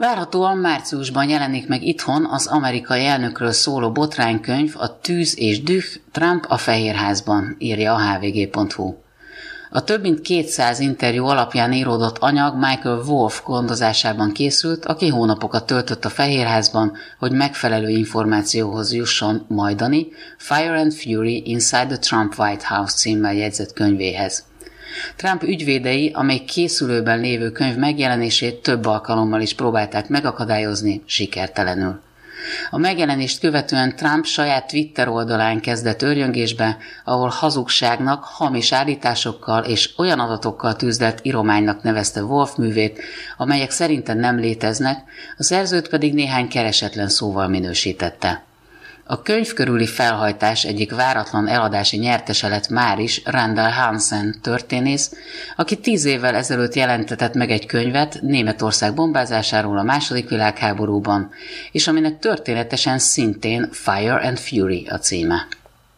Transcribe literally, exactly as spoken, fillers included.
Várhatóan márciusban jelenik meg itthon az amerikai elnökről szóló botránykönyv, a Tűz és düh, Trump a Fehérházban, írja a há vé gé pont hú. A több mint kétszáz interjú alapján íródott anyag Michael Wolff gondozásában készült, aki hónapokat töltött a Fehérházban, hogy megfelelő információhoz jusson majdani Fire and Fury Inside the Trump White House címmel jegyzett könyvéhez. Trump ügyvédei a még készülőben lévő könyv megjelenését több alkalommal is próbálták megakadályozni, sikertelenül. A megjelenést követően Trump saját Twitter oldalán kezdett őrjöngésbe, ahol hazugságnak, hamis állításokkal és olyan adatokkal tűzdelt irománynak nevezte Wolff művét, amelyek szerinte nem léteznek, a szerzőt pedig néhány keresetlen szóval minősítette. A könyv körüli felhajtás egyik váratlan eladási nyertese lett máris Randall Hansen történész, aki tíz évvel ezelőtt jelentetett meg egy könyvet Németország bombázásáról a második világháborúban, és aminek történetesen szintén Fire and Fury a címe.